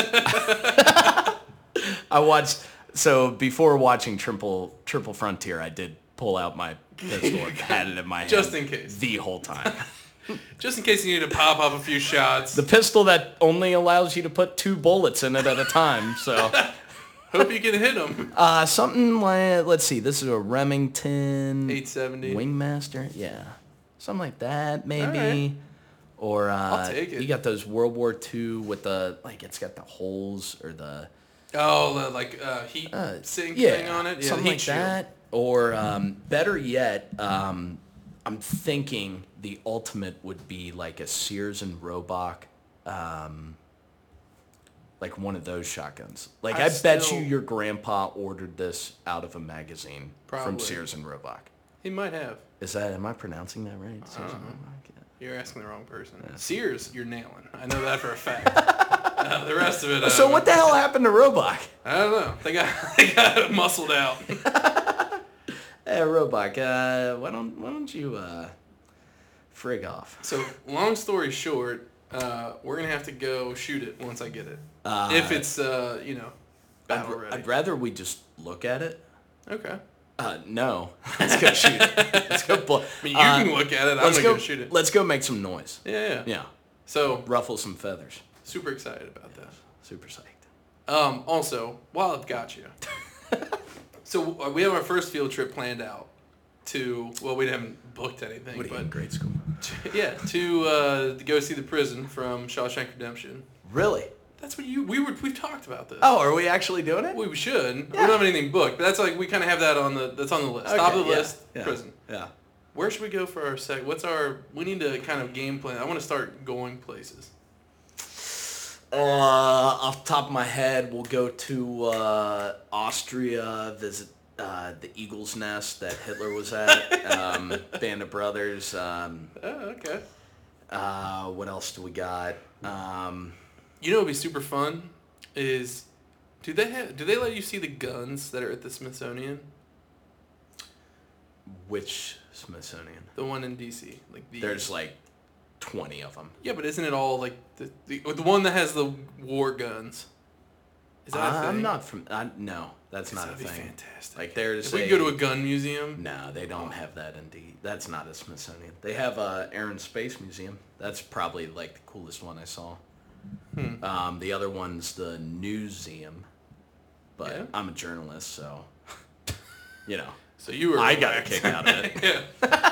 I watched. So before watching Triple Triple Frontier, I did pull out my pistol and had it in my hand Just in case. the whole time. Just in case you need to pop up a few shots. The pistol that only allows you to put two bullets in it at a time. So Hope you can hit them. uh, something like, let's see, this is a Remington eight seventy. Wingmaster. Yeah, something like that maybe. Alright. Or uh, I'll take it. you got those World War Two with the like it's got the holes or the Oh, the, like uh, heat uh, sink yeah, thing on it? Yeah, something heat like shield. that. Or um, better yet, um, I'm thinking the ultimate would be like a Sears and Roebuck, um, like one of those shotguns. Like I I, bet still- you your grandpa ordered this out of a magazine from Probably. Sears and Roebuck. He might have. Is that, am I pronouncing that right? Sears and Roebuck? Yeah. You're asking the wrong person. Sears, you're nailing. I know that for a fact. uh, the rest of it. Uh, So what the hell happened to Roebuck? I don't know. They got they got muscled out. Hey, Roebuck, uh, why don't why don't you uh, frig off? So long story short, uh, we're gonna have to go shoot it once I get it. Uh, if it's uh, you know, I'd, battle ready. I'd rather we just look at it. Okay. Uh, no, let's go shoot it. Let's go. Bl- I mean, you uh, can look at it. I'm let's gonna go go shoot it. Let's go make some noise. Yeah, yeah. Yeah, So ruffle some feathers. super excited about that. Super psyched. Um, also, while I've got you, so uh, we have our first field trip planned out to. Well, we haven't booked anything, What are you but in grade school? yeah, to uh, to go see the prison from Shawshank Redemption. Really? That's what you we were we've talked about this. Oh, are we actually doing it? We should. We Yeah. don't have anything booked, but that's like we kind of have that on the that's on the list. Top of the yeah, list. Yeah, Prison. Yeah. Where should we go for our sec? What's our? We need to kind of game plan. I want to start going places. Uh, off the top of my head, we'll go to uh, Austria, visit uh, the Eagle's Nest that Hitler was at, um, Band of Brothers. Um, Oh, okay. uh, what else do we got? Um, You know what would be super fun is, do they have? Do they let you see the guns that are at the Smithsonian? which Smithsonian? The one in D C, like the. There's like twenty of them. Yeah, but isn't it all like the the, the one that has the war guns? Is that a thing? I'm not from. I, no, that's not a That'd be thing. fantastic. Like there's. If we a, could go to a gun museum. No, they don't have that in D. That's not a Smithsonian. They have a Air and Space Museum. That's probably like the coolest one I saw. Hmm. Um, the other one's the Newseum, but Yeah. I'm a journalist, so you know So you were. I got a relaxed. kick out of it. Yeah.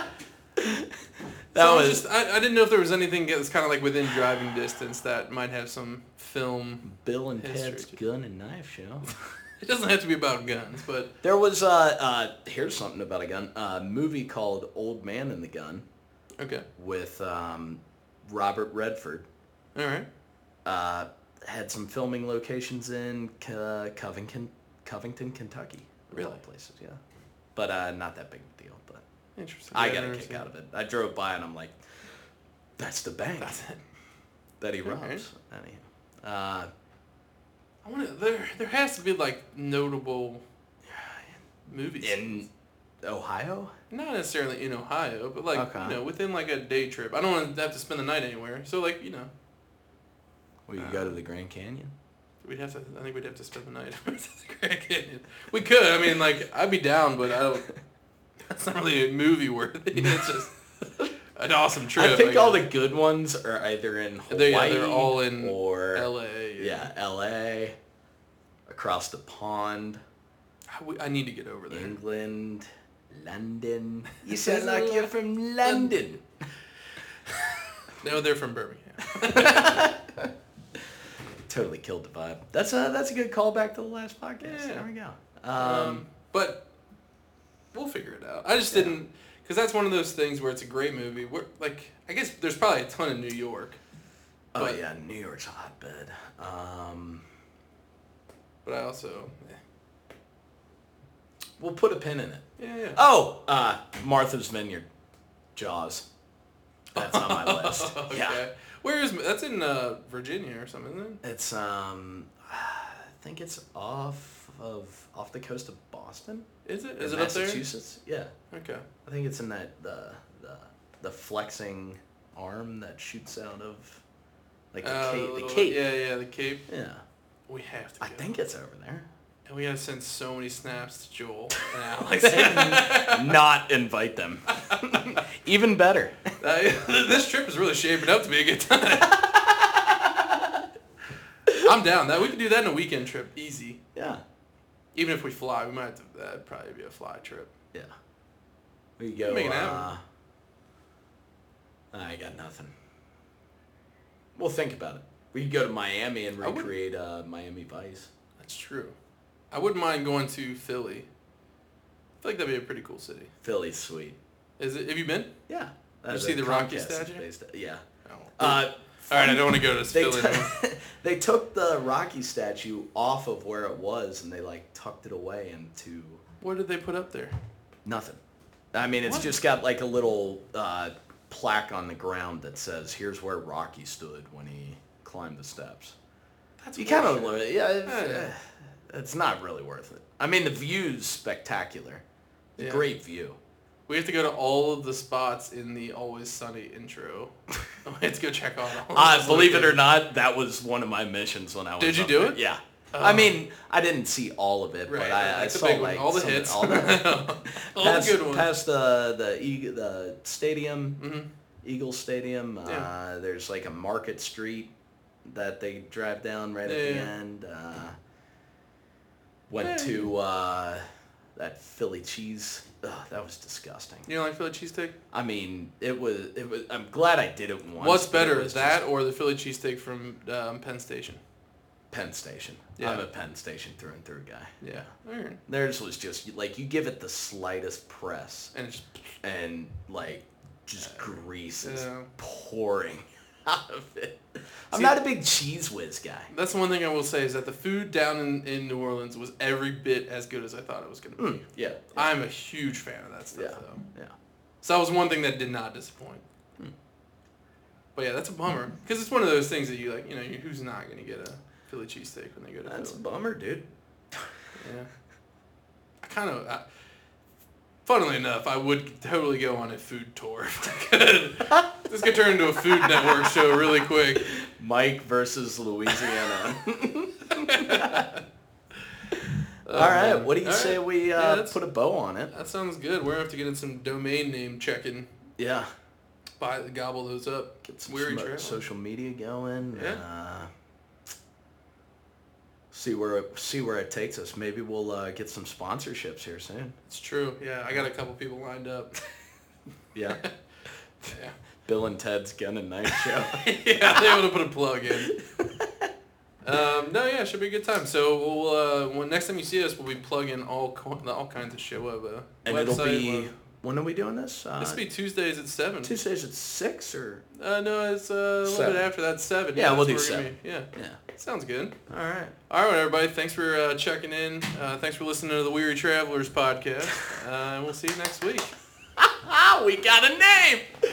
That So I was just I, I didn't know if there was anything that's kind of like within driving distance that might have some film. Bill and history Ted's too. Gun and Knife Show. It doesn't have to be about guns, but There was, uh, uh, here's something about a gun. A movie called Old Man and the Gun okay. with um, Robert Redford. All right. Uh, had some filming locations in Co- Covington, Covington, Kentucky. of all Really? places, yeah. But uh, not that big a deal. But Interesting. I Yeah, got I've a never kick seen out of it. I drove by and I'm like, that's the bank That's it. that he Alright. robs. Anyhow, uh, I want to. There, there has to be like notable movies. in Ohio. Not necessarily in Ohio, but like Okay. you know, within like a day trip. I don't want to have to spend the night anywhere. So like you know, We could go to the Grand Canyon. we'd have to. I think we'd have to spend the night at the Grand Canyon. We could. I mean, like I'd be down, but I don't. That's not really a movie worthy. It's just an awesome trip. I think all the guess. good ones are either in Hawaii They're, yeah, they're all in or L A. yeah, L A, across the pond, I, we- I need to get over there. England, London. You sound like you're from London. No, they're from Birmingham. Totally killed the vibe. That's a that's a good callback to the last podcast. Yeah. There we go. Um, Um, but we'll figure it out. I just didn't, because that's one of those things where it's a great movie. We're, like, I guess there's probably a ton in New York, oh but- yeah, New York's a hotbed. Um, but I also, eh. we'll put a pin in it. yeah, yeah. Oh, uh, Martha's Vineyard, Jaws. That's on my list. okay. Yeah. Where is that's in uh, Virginia or something, isn't it? It's um, I think it's off of off the coast of Boston. Is it? Is in it up there? Massachusetts? Yeah, Okay. I think it's in that the the the flexing arm that shoots out of like the Uh, cape. little- The cape. Yeah, yeah, the Cape. Yeah. We have to. I go. think it's over there. And we gotta send so many snaps to Joel and Alex. Not invite them. Even better. Uh, this trip is really shaping up to be a good time. I'm down. That we could do that in a weekend trip, easy. Yeah. Even if we fly, we might have to. That'd probably be a fly trip. Yeah. We go. Make it Uh, happen. I got nothing. We'll think about it. We could go to Miami and I would- recreate uh, Miami Vice. That's true. I wouldn't mind going to Philly. I feel like that'd be a pretty cool city. Philly's sweet. Is it? Have you been? Yeah. Did you see the Rocky Comcast is statue? based- yeah. Oh. Uh, All right, I don't want to go to they, Philly. t- anymore. they took the Rocky statue off of where it was and they like tucked it away into What did they put up there? nothing. I mean, it's What? just got like a little uh, plaque on the ground that says, "Here's where Rocky stood when he climbed the steps." That's You kind of, bullshit. yeah, it's, Yeah, yeah. uh, it's not really worth it. I mean, the view's spectacular. Yeah. Great view. We have to go to all of the spots in the Always Sunny intro. We have to go check out all. Uh, of those believe it or locations. not, that was one of my missions when I was. Did you up do there. it? Yeah. Oh. I mean, I didn't see all of it, Right, but I, I like the saw big one, like all the some- hits, all the, all past, the good ones. past the the Eagle, the stadium, hmm Eagle Stadium. Yeah. Uh, there's like a Market Street that they drive down right at Yeah, the yeah. end. Uh, went Yeah. to uh, that Philly cheese. Ugh, that was disgusting. You don't like Philly cheesesteak? I mean, it was. It was. I'm glad I did it once. What's but it better, was that just or the Philly cheesesteak from um, Penn Station? Penn Station. Yeah. I'm a Penn Station through and through guy. Yeah. All right. Theirs was just like you give it the slightest press, And it's and like just grease is yeah. pouring out of it. I'm See- not a big cheese whiz guy. that's one thing I will say is that the food down in, in New Orleans was every bit as good as I thought it was going to be. Mm, yeah. I'm a huge fan of that stuff, Yeah. though. Yeah. So that was one thing that did not disappoint. Hmm. But yeah, that's a bummer because it's one of those things that you like. You know, you, who's not going to get a Philly cheesesteak when they go to That's a Philly? bummer, dude. Yeah. I kind of. I, funnily enough, I would totally go on a food tour if I could. This could turn into a Food Network show really quick. Mike versus Louisiana. Oh, All right, man. what do you All say right. we Yeah, uh, that's- put a bow on it? That sounds good. We're gonna have to get in some domain name checking. Yeah. Buy gobble those up. Get some Weary smo- trail. social media going. Yeah. Uh, see where it, see where it takes us. Maybe we'll uh, get some sponsorships here soon. It's true. Yeah, I got a couple people lined up. Yeah. Yeah. Bill and Ted's Gun and Knife Show. Yeah, they able to put a plug in. Um, no, yeah, it should be a good time. So we'll uh, when next time you see us, we'll be plugging all co- all kinds of shit. We'll have a And website. it'll be, we'll have- when are we doing this? Uh, this will be Tuesdays at seven. Tuesdays at six or? Uh, no, it's uh, a little Seven. bit after that. Seven. Yeah, we'll that's do where we're gonna seven. be. Yeah. Yeah. Sounds good. All right. All right, everybody. Thanks for uh, checking in. Uh, thanks for listening to the Weary Travelers podcast. Uh, and we'll see you next week. We got a name!